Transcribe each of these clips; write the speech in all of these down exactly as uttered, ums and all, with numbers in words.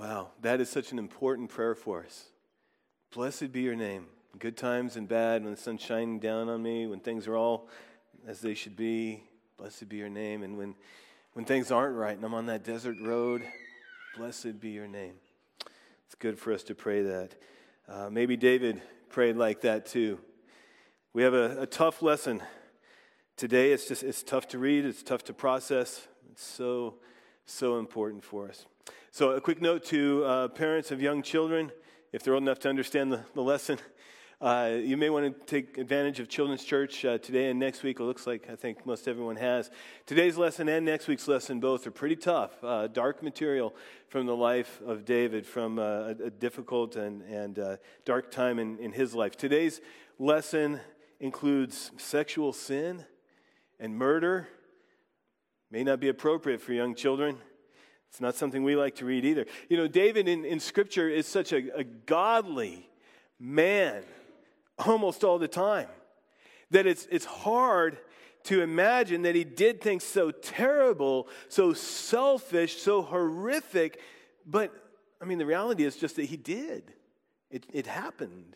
Wow, that is such an important prayer for us. Blessed be your name. Good times and bad, when the sun's shining down on me, when things are all as they should be, blessed be your name. And when, when things aren't right and I'm on that desert road, blessed be your name. It's good for us to pray that. Uh, maybe David prayed like that too. We have a, a tough lesson today. It's just it's tough to read. It's tough to process. It's so, so important for us. So a quick note to uh, parents of young children, if they're old enough to understand the, the lesson. Uh, you may want to take advantage of Children's Church uh, today and next week. It looks like I think most everyone has. Today's lesson and next week's lesson both are pretty tough. Uh, dark material from the life of David, from uh, a, a difficult and, and uh, dark time in, in his life. Today's lesson includes sexual sin and murder. May not be appropriate for young children. It's not something we like to read either. You know, David in, in Scripture is such a, a godly man almost all the time that it's it's hard to imagine that he did things so terrible, so selfish, so horrific. But, I mean, the reality is just that he did. It, it happened.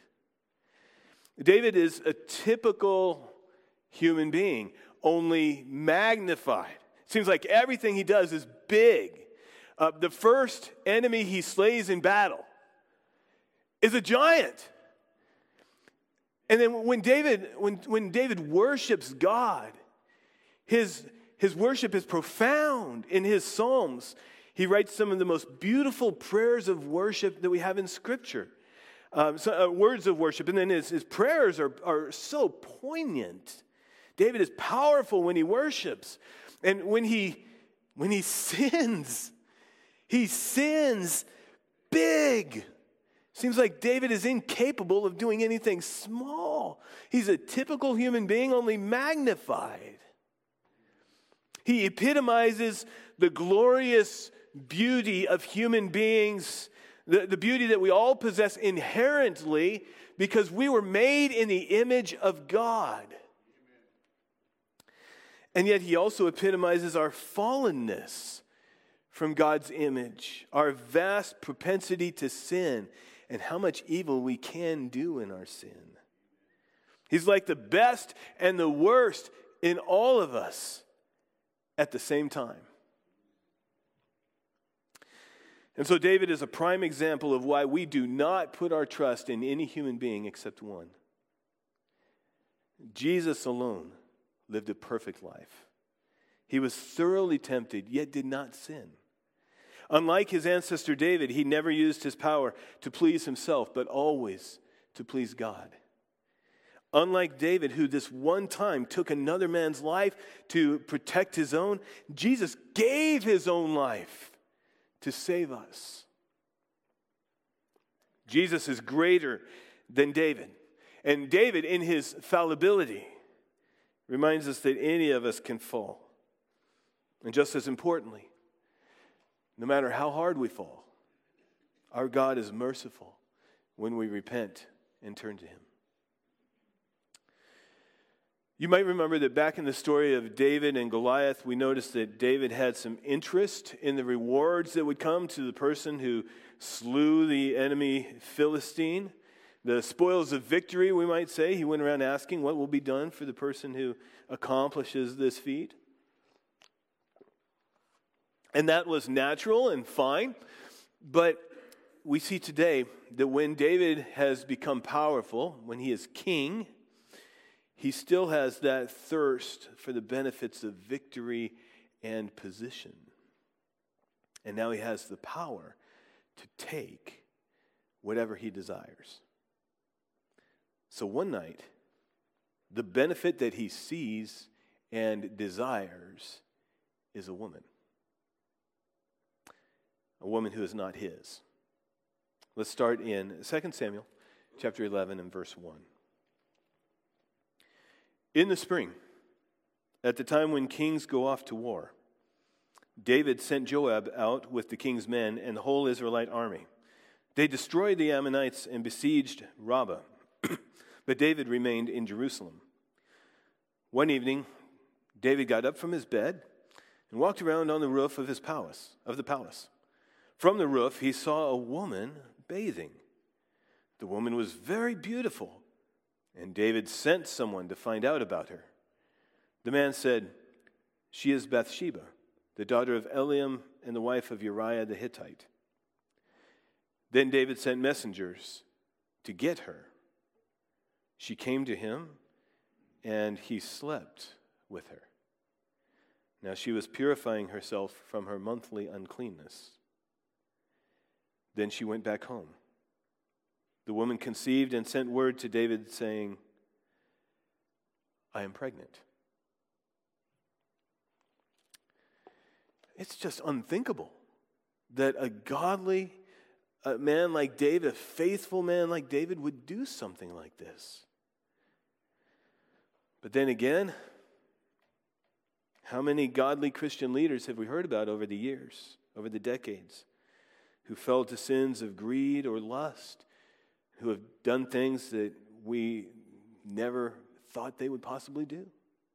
David is a typical human being, only magnified. It seems like everything he does is big. Uh, the first enemy he slays in battle is a giant. And then when David, when, when David worships God, his, his worship is profound. In his Psalms, he writes some of the most beautiful prayers of worship that we have in Scripture. Um, so, uh, words of worship. And then his, his prayers are, are so poignant. David is powerful when he worships. And when he, when he sins, he sins big. Seems like David is incapable of doing anything small. He's a typical human being, only magnified. He epitomizes the glorious beauty of human beings, the, the beauty that we all possess inherently because we were made in the image of God. And yet he also epitomizes our fallenness from God's image, our vast propensity to sin, and how much evil we can do in our sin. He's like the best and the worst in all of us at the same time. And so David is a prime example of why we do not put our trust in any human being except one. Jesus alone lived a perfect life. He was thoroughly tempted, yet did not sin. Unlike his ancestor David, he never used his power to please himself, but always to please God. Unlike David, who this one time took another man's life to protect his own, Jesus gave his own life to save us. Jesus is greater than David. And David, in his fallibility, reminds us that any of us can fall. And just as importantly, no matter how hard we fall, our God is merciful when we repent and turn to Him. You might remember that back in the story of David and Goliath, we noticed that David had some interest in the rewards that would come to the person who slew the enemy Philistine. The spoils of victory, we might say. He went around asking what will be done for the person who accomplishes this feat. And that was natural and fine. But we see today that when David has become powerful, when he is king, he still has that thirst for the benefits of victory and position. And now he has the power to take whatever he desires. So one night, the benefit that he sees and desires is a woman. A woman who is not his. Let's start in Second Samuel chapter eleven and verse one. In the spring, at the time when kings go off to war, David sent Joab out with the king's men and the whole Israelite army. They destroyed the Ammonites and besieged Rabbah, but David remained in Jerusalem. One evening, David got up from his bed and walked around on the roof of his palace, of the palace. From the roof, he saw a woman bathing. The woman was very beautiful, and David sent someone to find out about her. The man said, "She is Bathsheba, the daughter of Eliam and the wife of Uriah the Hittite." Then David sent messengers to get her. She came to him, and he slept with her. Now she was purifying herself from her monthly uncleanness. Then she went back home. The woman conceived and sent word to David saying, "I am pregnant." It's just unthinkable that a godly a man like David, a faithful man like David, would do something like this. But then again, how many godly Christian leaders have we heard about over the years, over the decades, who fell to sins of greed or lust, who have done things that we never thought they would possibly do?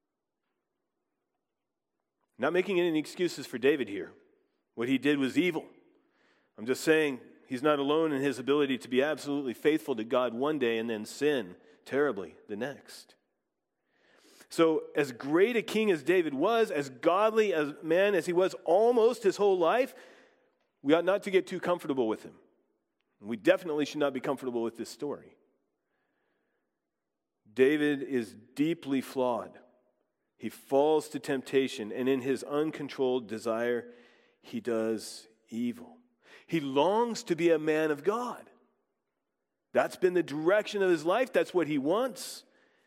Not making any excuses for David here. What he did was evil. I'm just saying he's not alone in his ability to be absolutely faithful to God one day and then sin terribly the next. So as great a king as David was, as godly a man as he was almost his whole life, we ought not to get too comfortable with him. We definitely should not be comfortable with this story. David is deeply flawed. He falls to temptation, and in his uncontrolled desire, he does evil. He longs to be a man of God. That's been the direction of his life. That's what he wants.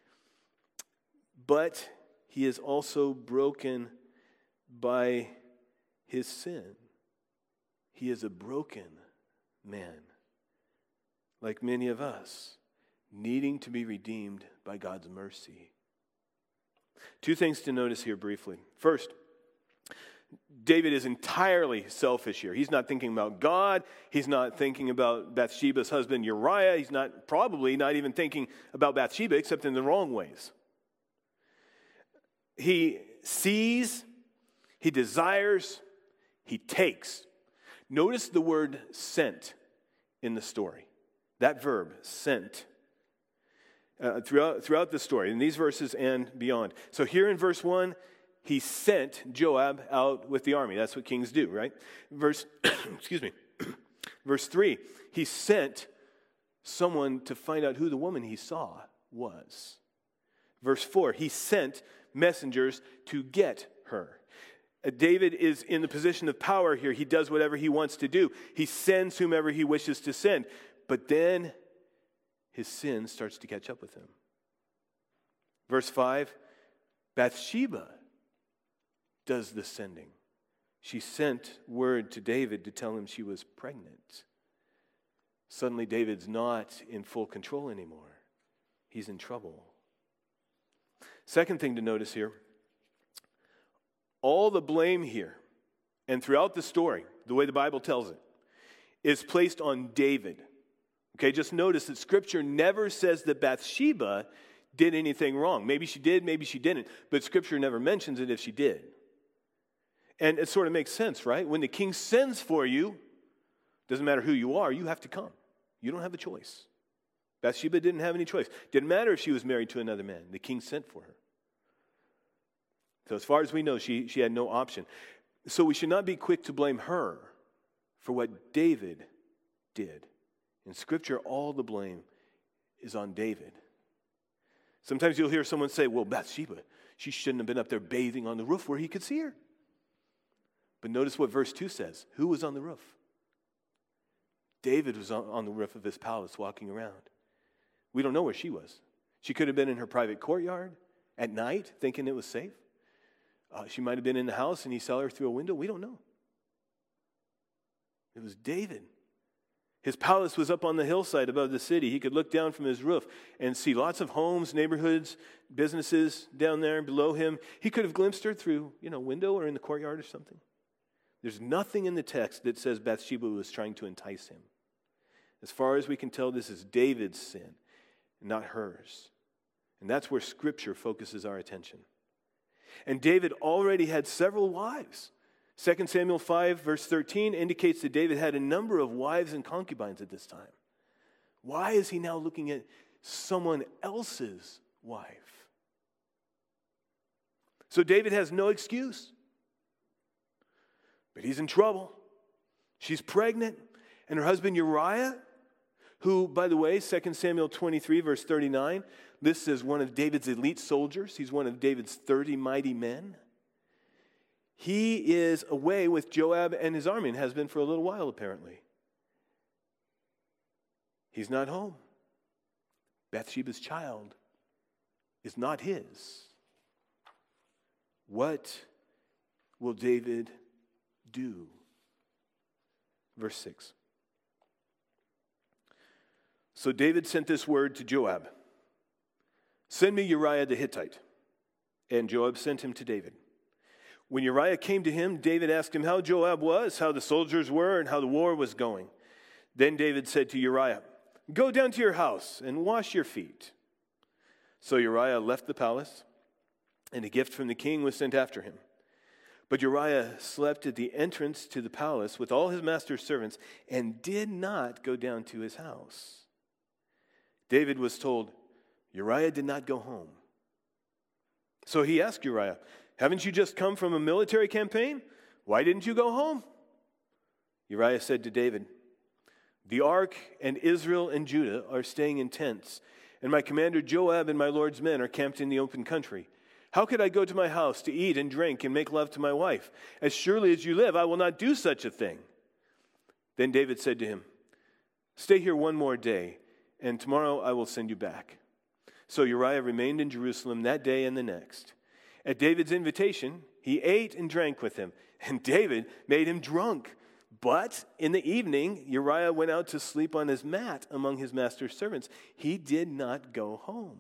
But he is also broken by his sin. He is a broken man, like many of us, needing to be redeemed by God's mercy. Two things to notice here briefly. First, David is entirely selfish here. He's not thinking about God. He's not thinking about Bathsheba's husband Uriah. He's not probably not even thinking about Bathsheba except in the wrong ways. He sees, he desires, he takes. Notice the word sent in the story. That verb, sent. Uh, throughout, throughout the story, in these verses and beyond. So here in verse one, he sent Joab out with the army. That's what kings do, right? Verse, excuse me. Verse three, he sent someone to find out who the woman he saw was. Verse four, he sent messengers to get her. Uh, David is in the position of power here. He does whatever he wants to do. He sends whomever he wishes to send. But then his sin starts to catch up with him. Verse five, Bathsheba does the sending. She sent word to David to tell him she was pregnant. Suddenly David's not in full control anymore. He's in trouble. Second thing to notice here, all the blame here and throughout the story, the way the Bible tells it, is placed on David. Okay, just notice that Scripture never says that Bathsheba did anything wrong. Maybe she did, maybe she didn't, but Scripture never mentions it if she did. And it sort of makes sense, right? When the king sends for you, doesn't matter who you are, you have to come. You don't have a choice. Bathsheba didn't have any choice. Didn't matter if she was married to another man. The king sent for her. So as far as we know, she, she had no option. So we should not be quick to blame her for what David did. In Scripture, all the blame is on David. Sometimes you'll hear someone say, well, Bathsheba, she shouldn't have been up there bathing on the roof where he could see her. But notice what verse two says. Who was on the roof? David was on, on the roof of his palace walking around. We don't know where she was. She could have been in her private courtyard at night thinking it was safe. Uh, she might have been in the house and he saw her through a window. We don't know. It was David. His palace was up on the hillside above the city. He could look down from his roof and see lots of homes, neighborhoods, businesses down there below him. He could have glimpsed her through, you know, window or in the courtyard or something. There's nothing in the text that says Bathsheba was trying to entice him. As far as we can tell, this is David's sin, not hers. And that's where Scripture focuses our attention. And David already had several wives. Second Samuel five, verse thirteen, indicates that David had a number of wives and concubines at this time. Why is he now looking at someone else's wife? So David has no excuse. But he's in trouble. She's pregnant, and her husband Uriah, who, by the way, Second Samuel twenty-three, verse thirty-nine, lists as one of David's elite soldiers. He's one of David's thirty mighty men. He is away with Joab and his army and has been for a little while, apparently. He's not home. Bathsheba's child is not his. What will David do? Verse six. So David sent this word to Joab. Send me Uriah the Hittite. And Joab sent him to David. When Uriah came to him, David asked him how Joab was, how the soldiers were, and how the war was going. Then David said to Uriah, go down to your house and wash your feet. So Uriah left the palace, and a gift from the king was sent after him. But Uriah slept at the entrance to the palace with all his master's servants and did not go down to his house. David was told, Uriah did not go home. So he asked Uriah, haven't you just come from a military campaign? Why didn't you go home? Uriah said to David, the ark and Israel and Judah are staying in tents, and my commander Joab and my Lord's men are camped in the open country. How could I go to my house to eat and drink and make love to my wife? As surely as you live, I will not do such a thing. Then David said to him, stay here one more day, and tomorrow I will send you back. So Uriah remained in Jerusalem that day and the next. At David's invitation, he ate and drank with him, and David made him drunk. But in the evening, Uriah went out to sleep on his mat among his master's servants. He did not go home.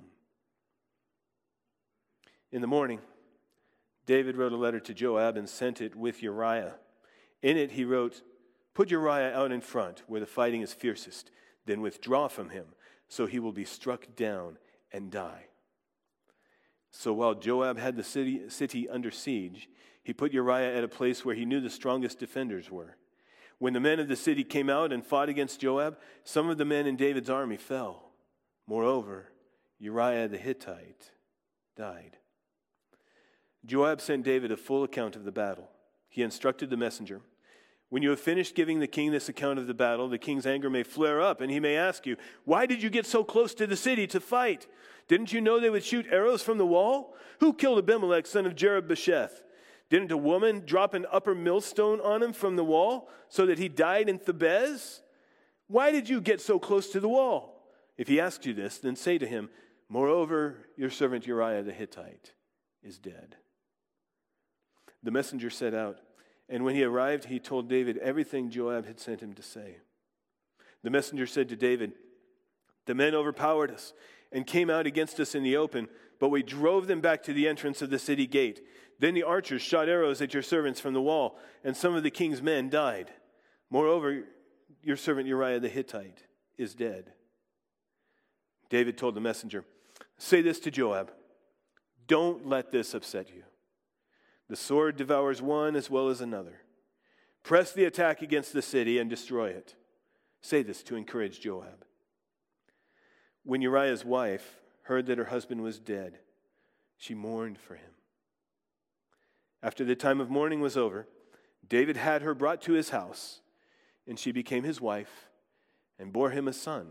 In the morning, David wrote a letter to Joab and sent it with Uriah. In it he wrote, put Uriah out in front where the fighting is fiercest, then withdraw from him, so he will be struck down and die. So while Joab had the city, city under siege, he put Uriah at a place where he knew the strongest defenders were. When the men of the city came out and fought against Joab, some of the men in David's army fell. Moreover, Uriah the Hittite died. Joab sent David a full account of the battle. He instructed the messenger, when you have finished giving the king this account of the battle, the king's anger may flare up, and he may ask you, why did you get so close to the city to fight? Didn't you know they would shoot arrows from the wall? Who killed Abimelech, son of Jerub-Besheth? Didn't a woman drop an upper millstone on him from the wall so that he died in Thebez? Why did you get so close to the wall? If he asks you this, then say to him, moreover, your servant Uriah the Hittite is dead. The messenger set out, and when he arrived, he told David everything Joab had sent him to say. The messenger said to David, the men overpowered us and came out against us in the open, but we drove them back to the entrance of the city gate. Then the archers shot arrows at your servants from the wall, and some of the king's men died. Moreover, your servant Uriah the Hittite is dead. David told the messenger, say this to Joab, don't let this upset you. The sword devours one as well as another. Press the attack against the city and destroy it. Say this to encourage Joab. When Uriah's wife heard that her husband was dead, she mourned for him. After the time of mourning was over, David had her brought to his house, and she became his wife and bore him a son.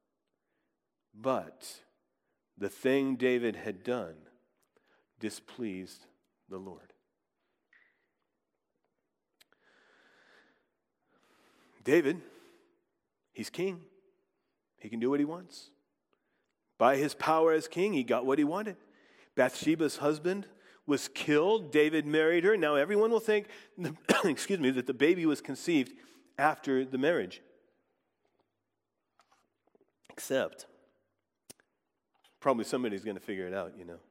But the thing David had done displeased the Lord. David, he's king. He can do what he wants. By his power as king, he got what he wanted. Bathsheba's husband was killed. David married her. Now everyone will think, excuse me, that the baby was conceived after the marriage. Except, probably somebody's going to figure it out, you know.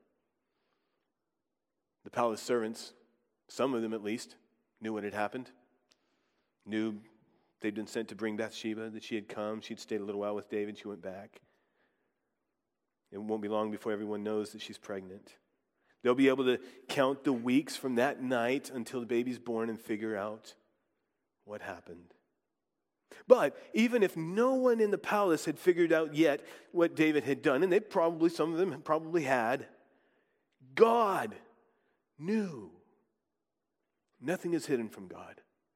The palace servants, some of them at least, knew what had happened. Knew they'd been sent to bring Bathsheba, that she had come. She'd stayed a little while with David. She went back. It won't be long before everyone knows that she's pregnant. They'll be able to count the weeks from that night until the baby's born and figure out what happened. But even if no one in the palace had figured out yet what David had done, and they probably, some of them probably had, God knew. Nothing is hidden from God.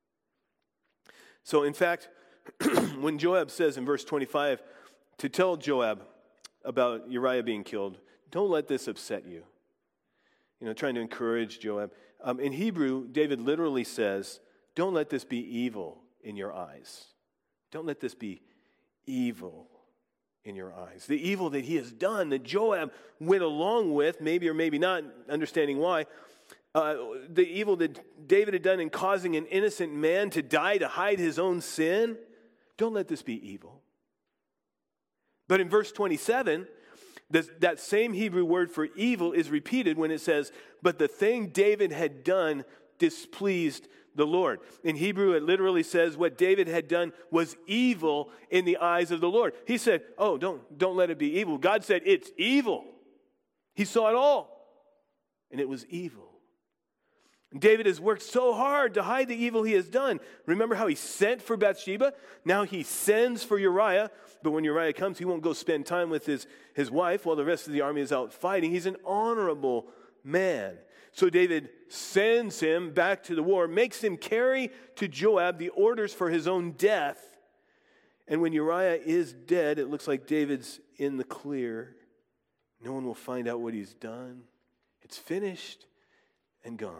So in fact, when Joab says in verse twenty-five to tell Joab about Uriah being killed, don't let this upset you. You know, trying to encourage Joab. Um, in Hebrew, David literally says, don't let this be evil in your eyes. Don't let this be evil in your eyes. The evil that he has done, that Joab went along with, maybe or maybe not, understanding why, uh, the evil that David had done in causing an innocent man to die to hide his own sin, don't let this be evil. But in verse twenty-seven, this, that same Hebrew word for evil is repeated when it says, but the thing David had done displeased the Lord. In Hebrew, it literally says what David had done was evil in the eyes of the Lord. He said, oh, don't, don't let it be evil. God said, it's evil. He saw it all, and it was evil. And David has worked so hard to hide the evil he has done. Remember how he sent for Bathsheba? Now he sends for Uriah, but when Uriah comes, he won't go spend time with his, his wife while the rest of the army is out fighting. He's an honorable man. So David sends him back to the war, makes him carry to Joab the orders for his own death. And when Uriah is dead, it looks like David's in the clear. No one will find out what he's done. It's finished and gone.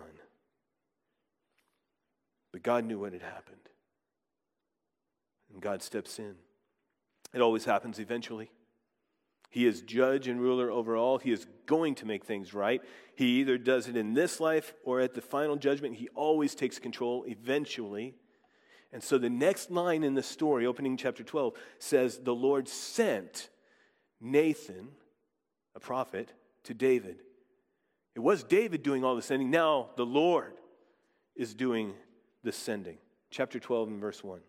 But God knew what had happened. And God steps in. It always happens eventually. He is judge and ruler over all. He is going to make things right. He either does it in this life or at the final judgment. He always takes control eventually. And so the next line in the story, opening chapter twelve, says, the Lord sent Nathan, a prophet, to David. It was David doing all the sending. Now the Lord is doing the sending. Chapter twelve and verse one.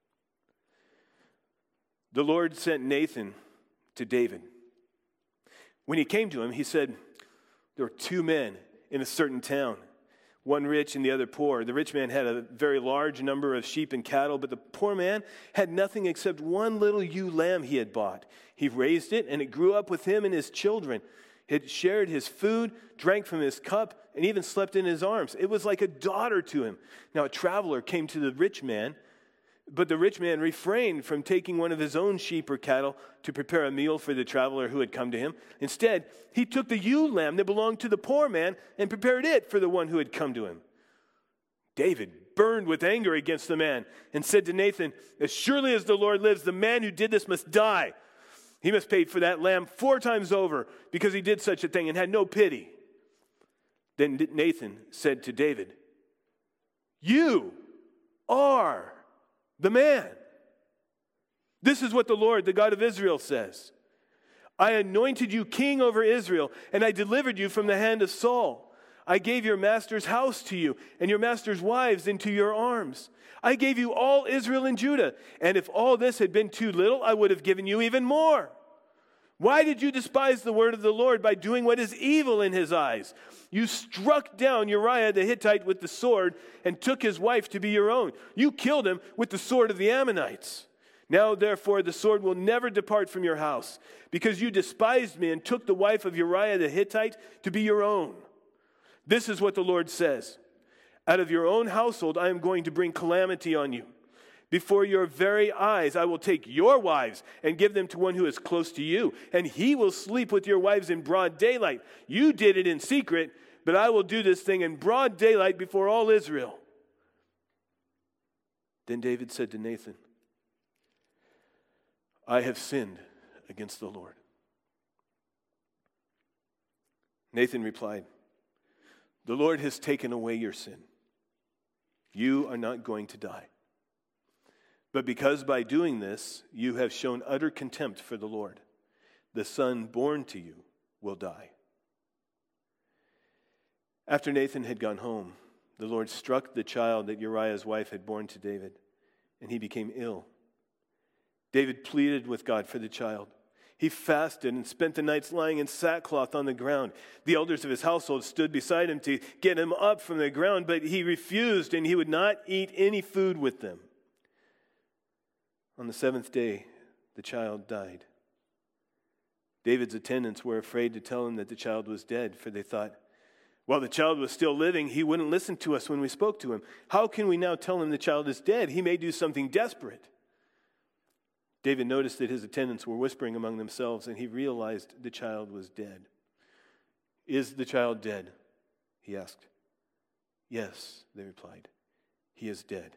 The Lord sent Nathan to David. When he came to him, he said, there were two men in a certain town, one rich and the other poor. The rich man had a very large number of sheep and cattle, but the poor man had nothing except one little ewe lamb he had bought. He raised it, and it grew up with him and his children. It shared his food, drank from his cup, and even slept in his arms. It was like a daughter to him. Now a traveler came to the rich man, but the rich man refrained from taking one of his own sheep or cattle to prepare a meal for the traveler who had come to him. Instead, he took the ewe lamb that belonged to the poor man and prepared it for the one who had come to him. David burned with anger against the man and said to Nathan, as surely as the Lord lives, the man who did this must die. He must pay for that lamb four times over because he did such a thing and had no pity. Then Nathan said to David, you are the man. This is what the Lord, the God of Israel, says. I anointed you king over Israel, and I delivered you from the hand of Saul. I gave your master's house to you, and your master's wives into your arms. I gave you all Israel and Judah, and if all this had been too little, I would have given you even more. Why did you despise the word of the Lord by doing what is evil in his eyes? You struck down Uriah the Hittite with the sword and took his wife to be your own. You killed him with the sword of the Ammonites. Now, therefore, the sword will never depart from your house, because you despised me and took the wife of Uriah the Hittite to be your own. This is what the Lord says. Out of your own household I am going to bring calamity on you. Before your very eyes, I will take your wives and give them to one who is close to you, and he will sleep with your wives in broad daylight. You did it in secret, but I will do this thing in broad daylight before all Israel. Then David said to Nathan, I have sinned against the Lord. Nathan replied, the Lord has taken away your sin. You are not going to die. But because by doing this, you have shown utter contempt for the Lord, the son born to you will die. After Nathan had gone home, the Lord struck the child that Uriah's wife had borne to David, and he became ill. David pleaded with God for the child. He fasted and spent the nights lying in sackcloth on the ground. The elders of his household stood beside him to get him up from the ground, but he refused, and he would not eat any food with them. On the seventh day, the child died. David's attendants were afraid to tell him that the child was dead, for they thought, while the child was still living, he wouldn't listen to us when we spoke to him. How can we now tell him the child is dead? He may do something desperate. David noticed that his attendants were whispering among themselves, and he realized the child was dead. Is the child dead? He asked. Yes, they replied. He is dead.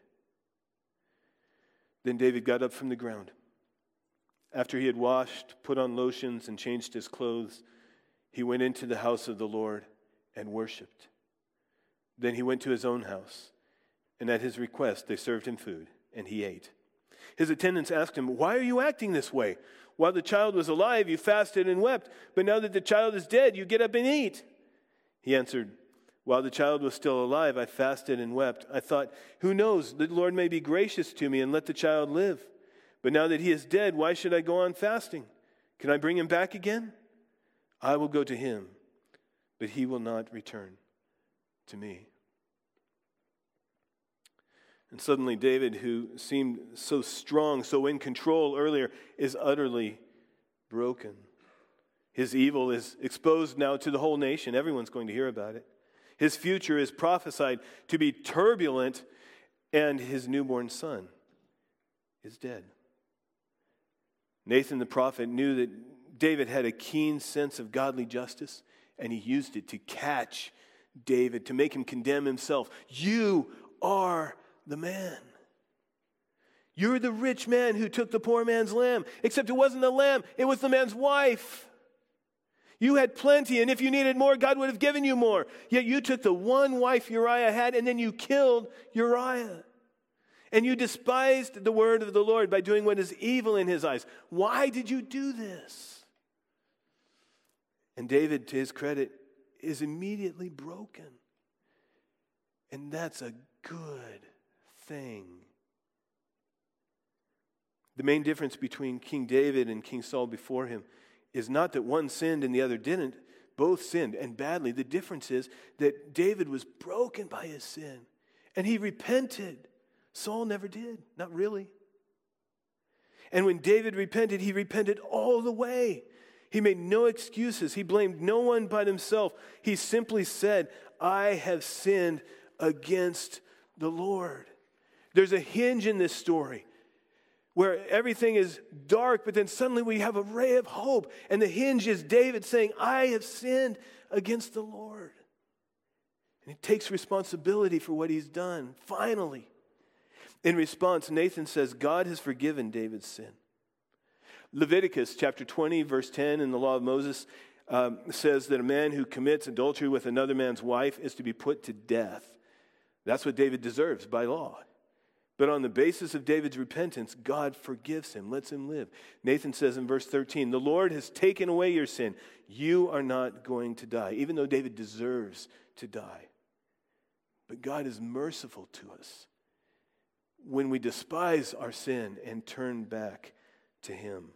Then David got up from the ground. After he had washed, put on lotions, and changed his clothes, he went into the house of the Lord and worshipped. Then he went to his own house, and at his request they served him food, and he ate. His attendants asked him, "Why are you acting this way? While the child was alive, you fasted and wept, but now that the child is dead, you get up and eat." He answered, "While the child was still alive, I fasted and wept. I thought, who knows, the Lord may be gracious to me and let the child live. But now that he is dead, why should I go on fasting? Can I bring him back again? I will go to him, but he will not return to me." And suddenly David, who seemed so strong, so in control earlier, is utterly broken. His evil is exposed now to the whole nation. Everyone's going to hear about it. His future is prophesied to be turbulent, and his newborn son is dead. Nathan the prophet knew that David had a keen sense of godly justice, and he used it to catch David, to make him condemn himself. You are the man. You're the rich man who took the poor man's lamb, except it wasn't a lamb, it was the man's wife. You had plenty, and if you needed more, God would have given you more. Yet you took the one wife Uriah had, and then you killed Uriah. And you despised the word of the Lord by doing what is evil in his eyes. Why did you do this? And David, to his credit, is immediately broken. And that's a good thing. The main difference between King David and King Saul before him is not that one sinned and the other didn't. Both sinned, and badly. The difference is that David was broken by his sin, and he repented. Saul never did, not really. And when David repented, he repented all the way. He made no excuses. He blamed no one but himself. He simply said, "I have sinned against the Lord." There's a hinge in this story where everything is dark, but then suddenly we have a ray of hope. And the hinge is David saying, "I have sinned against the Lord." And he takes responsibility for what he's done, finally. In response, Nathan says, God has forgiven David's sin. Leviticus chapter twenty, verse ten in the law of Moses um, says that a man who commits adultery with another man's wife is to be put to death. That's what David deserves by law. But on the basis of David's repentance, God forgives him, lets him live. Nathan says in verse thirteen, "The Lord has taken away your sin. You are not going to die," even though David deserves to die. But God is merciful to us when we despise our sin and turn back to him.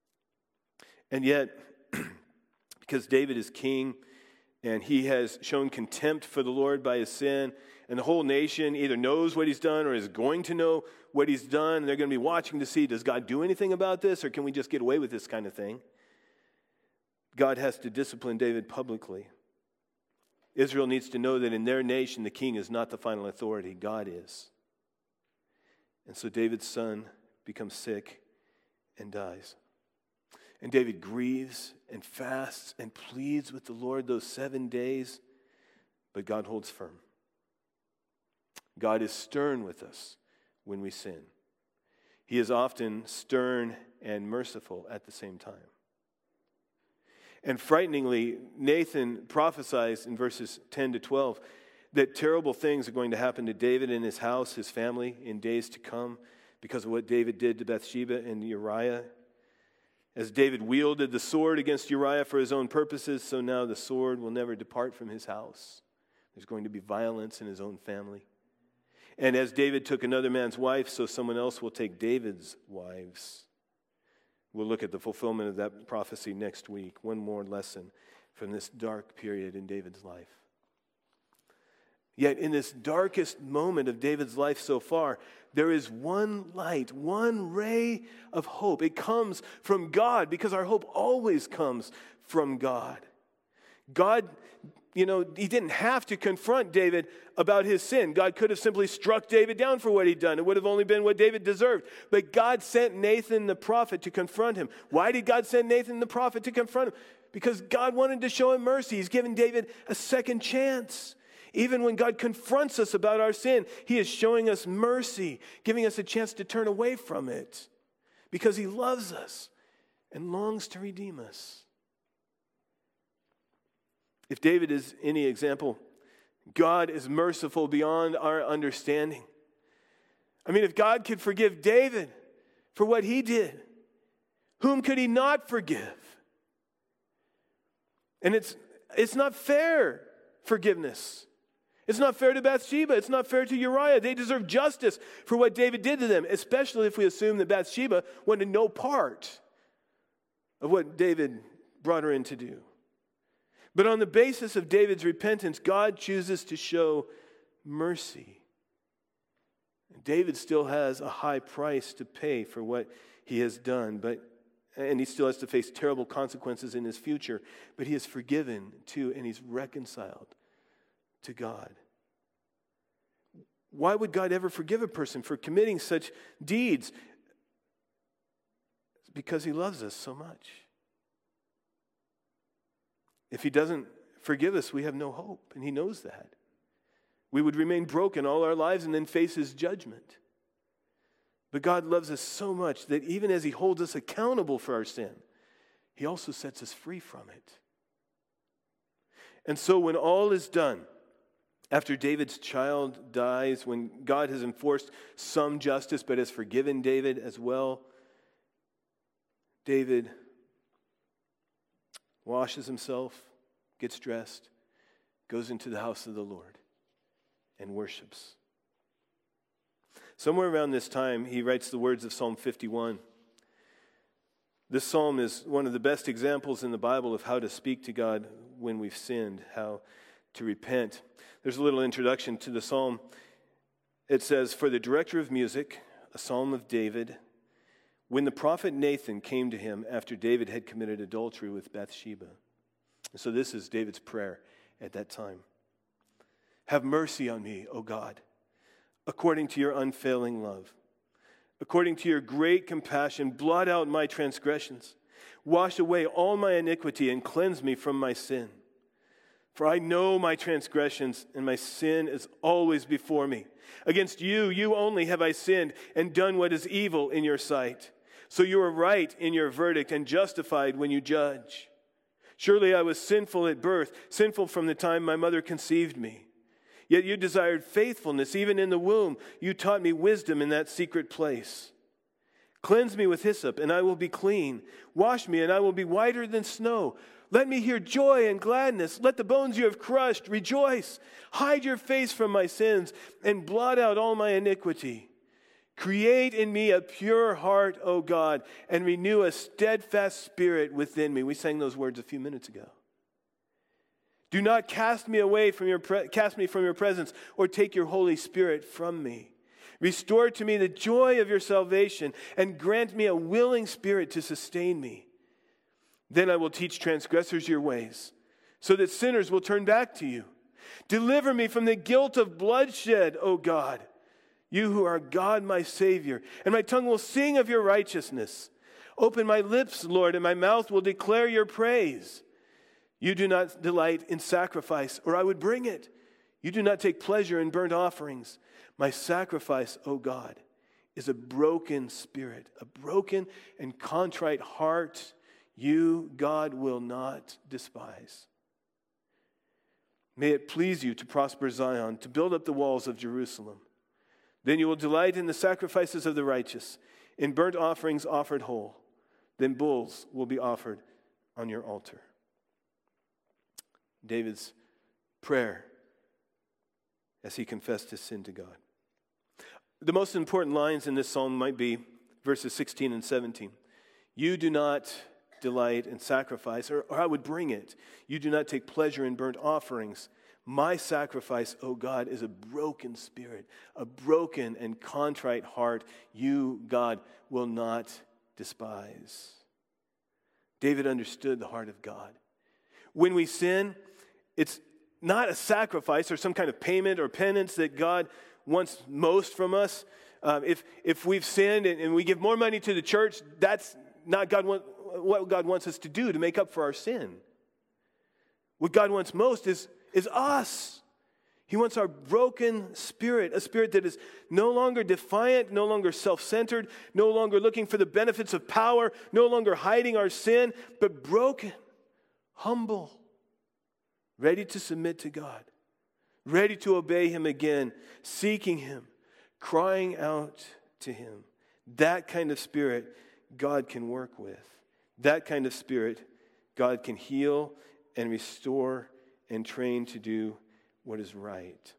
And yet, because David is king and he has shown contempt for the Lord by his sin, and the whole nation either knows what he's done or is going to know what he's done, and they're going to be watching to see, does God do anything about this, or can we just get away with this kind of thing? God has to discipline David publicly. Israel needs to know that in their nation, the king is not the final authority. God is. And so David's son becomes sick and dies. And David grieves and fasts and pleads with the Lord those seven days, but God holds firm. God is stern with us when we sin. He is often stern and merciful at the same time. And frighteningly, Nathan prophesies in verses ten to twelve that terrible things are going to happen to David and his house, his family, in days to come because of what David did to Bathsheba and Uriah. As David wielded the sword against Uriah for his own purposes, so now the sword will never depart from his house. There's going to be violence in his own family. And as David took another man's wife, so someone else will take David's wives. We'll look at the fulfillment of that prophecy next week. One more lesson from this dark period in David's life. Yet in this darkest moment of David's life so far, there is one light, one ray of hope. It comes from God, because our hope always comes from God. God, you know, he didn't have to confront David about his sin. God could have simply struck David down for what he'd done. It would have only been what David deserved. But God sent Nathan the prophet to confront him. Why did God send Nathan the prophet to confront him? Because God wanted to show him mercy. He's given David a second chance. Even when God confronts us about our sin, he is showing us mercy, giving us a chance to turn away from it, because he loves us and longs to redeem us. If David is any example, God is merciful beyond our understanding. I mean, if God could forgive David for what he did, whom could he not forgive? And it's it's not fair forgiveness. It's not fair to Bathsheba. It's not fair to Uriah. They deserve justice for what David did to them, especially if we assume that Bathsheba wanted no part of what David brought her in to do. But on the basis of David's repentance, God chooses to show mercy. David still has a high price to pay for what he has done, but and he still has to face terrible consequences in his future, but he is forgiven too, and he's reconciled to God. Why would God ever forgive a person for committing such deeds? It's because he loves us so much. If he doesn't forgive us, we have no hope, and he knows that. We would remain broken all our lives and then face his judgment. But God loves us so much that even as he holds us accountable for our sin, he also sets us free from it. And so when all is done, after David's child dies, when God has enforced some justice but has forgiven David as well, David washes himself, gets dressed, goes into the house of the Lord, and worships. Somewhere around this time, he writes the words of Psalm fifty-one. This psalm is one of the best examples in the Bible of how to speak to God when we've sinned, how to repent. There's a little introduction to the psalm. It says, "For the director of music, a psalm of David, when the prophet Nathan came to him after David had committed adultery with Bathsheba." So this is David's prayer at that time. "Have mercy on me, O God, according to your unfailing love. According to your great compassion, blot out my transgressions. Wash away all my iniquity and cleanse me from my sin. For I know my transgressions, and my sin is always before me. Against you, you only have I sinned and done what is evil in your sight. So you are right in your verdict and justified when you judge. Surely I was sinful at birth, sinful from the time my mother conceived me. Yet you desired faithfulness even in the womb. You taught me wisdom in that secret place. Cleanse me with hyssop, and I will be clean. Wash me, and I will be whiter than snow. Let me hear joy and gladness. Let the bones you have crushed rejoice. Hide your face from my sins and blot out all my iniquity. Create in me a pure heart, O God, and renew a steadfast spirit within me." We sang those words a few minutes ago. "Do not cast me away from your pre- cast me from your presence, or take your Holy Spirit from me. Restore to me the joy of your salvation, and grant me a willing spirit to sustain me. Then I will teach transgressors your ways, so that sinners will turn back to you. Deliver me from the guilt of bloodshed, O God, you who are God my Savior, and my tongue will sing of your righteousness. Open my lips, Lord, and my mouth will declare your praise. You do not delight in sacrifice, or I would bring it. You do not take pleasure in burnt offerings. My sacrifice, O God, is a broken spirit, a broken and contrite heart. You, God, will not despise. May it please you to prosper Zion, to build up the walls of Jerusalem. Then you will delight in the sacrifices of the righteous, in burnt offerings offered whole. Then bulls will be offered on your altar." David's prayer as he confessed his sin to God. The most important lines in this psalm might be verses sixteen and seventeen. You do not delight in sacrifice, or, or I would bring it. You do not take pleasure in burnt offerings. My sacrifice, O God, is a broken spirit, a broken and contrite heart. You, God, will not despise. David understood the heart of God. When we sin, it's not a sacrifice or some kind of payment or penance that God wants most from us. Um, if if we've sinned and, and we give more money to the church, that's not God want, what God wants us to do to make up for our sin. What God wants most is, is us. He wants our broken spirit, a spirit that is no longer defiant, no longer self-centered, no longer looking for the benefits of power, no longer hiding our sin, but broken, humble, ready to submit to God, ready to obey Him again, seeking Him, crying out to Him. That kind of spirit God can work with. That kind of spirit God can heal and restore and train to do what is right.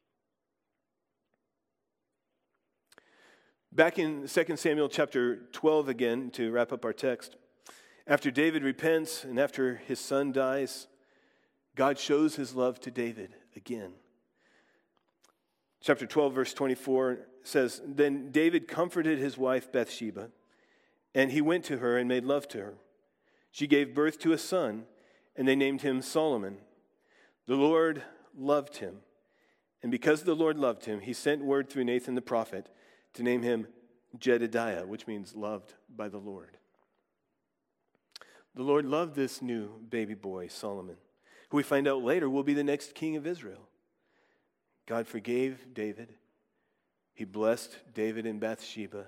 Back in Second Samuel chapter twelve again, to wrap up our text, after David repents and after his son dies, God shows His love to David again. Chapter twelve, verse twenty-four says, Then David comforted his wife Bathsheba, and he went to her and made love to her. She gave birth to a son, and they named him Solomon. The Lord loved him, and because the Lord loved him, He sent word through Nathan the prophet to name him Jedediah, which means loved by the Lord. The Lord loved this new baby boy, Solomon, who we find out later will be the next king of Israel. God forgave David. He blessed David and Bathsheba.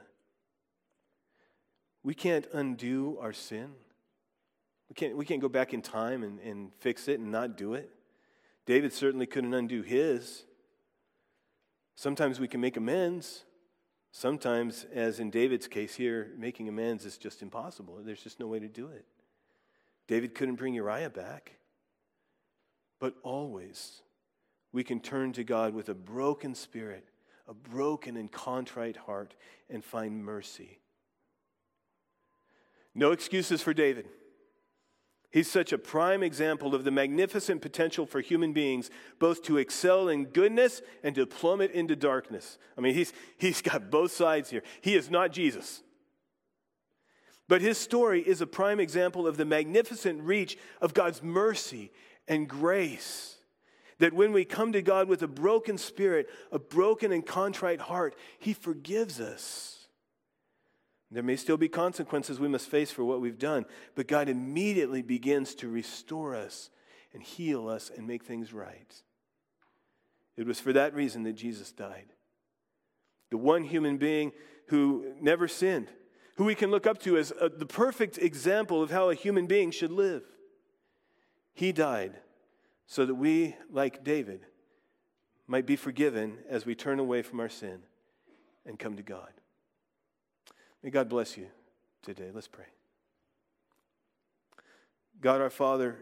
We can't undo our sin. We can't, we can't go back in time and, and fix it and not do it. David certainly couldn't undo his. Sometimes we can make amends. Sometimes, as in David's case here, making amends is just impossible. There's just no way to do it. David couldn't bring Uriah back. But always, we can turn to God with a broken spirit, a broken and contrite heart, and find mercy. No excuses for David. He's such a prime example of the magnificent potential for human beings, both to excel in goodness and to plummet into darkness. I mean, he's, he's got both sides here. He is not Jesus. But his story is a prime example of the magnificent reach of God's mercy and grace. That when we come to God with a broken spirit, a broken and contrite heart, He forgives us. There may still be consequences we must face for what we've done, but God immediately begins to restore us and heal us and make things right. It was for that reason that Jesus died. The one human being who never sinned, who we can look up to as a, the perfect example of how a human being should live. He died so that we, like David, might be forgiven as we turn away from our sin and come to God. May God bless you today. Let's pray. God our Father,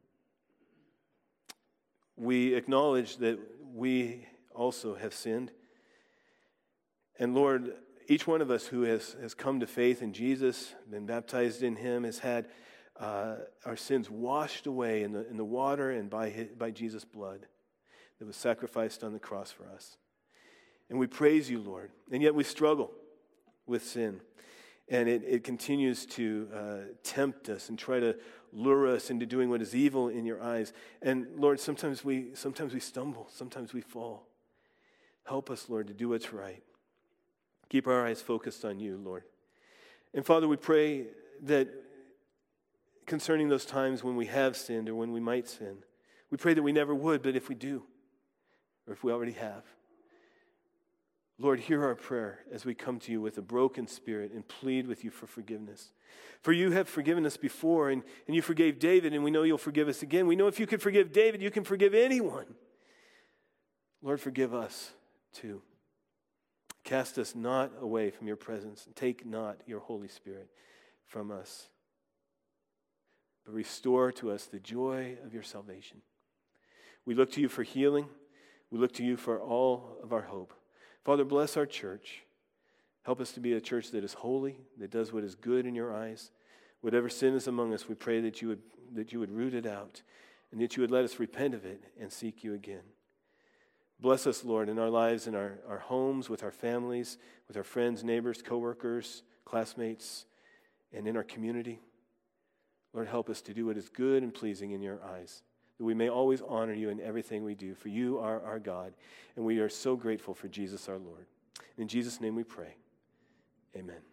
we acknowledge that we also have sinned. And Lord, each one of us who has, has come to faith in Jesus, been baptized in Him, has had uh, our sins washed away in the, in the water and by, his, by Jesus' blood that was sacrificed on the cross for us. And we praise You, Lord. And yet we struggle with sin. And it, it continues to uh, tempt us and try to lure us into doing what is evil in Your eyes. And Lord, sometimes we sometimes we stumble, sometimes we fall. Help us, Lord, to do what's right. Keep our eyes focused on You, Lord. And Father, we pray that concerning those times when we have sinned or when we might sin, we pray that we never would, but if we do, or if we already have, Lord, hear our prayer as we come to You with a broken spirit and plead with You for forgiveness. For You have forgiven us before, and, and You forgave David, and we know You'll forgive us again. We know if You could forgive David, You can forgive anyone. Lord, forgive us too. Cast us not away from Your presence, and take not Your Holy Spirit from us, but restore to us the joy of Your salvation. We look to You for healing. We look to You for all of our hope. Father, bless our church. Help us to be a church that is holy, that does what is good in your eyes. Whatever sin is among us, we pray that you would that you would root it out and that you would let us repent of it and seek you again. Bless us, Lord, in our lives, in our, our homes, with our families, with our friends, neighbors, coworkers, classmates, and in our community. Lord, help us to do what is good and pleasing in your eyes, that we may always honor you in everything we do, for you are our God, and we are so grateful for Jesus our Lord. In Jesus' name we pray. Amen.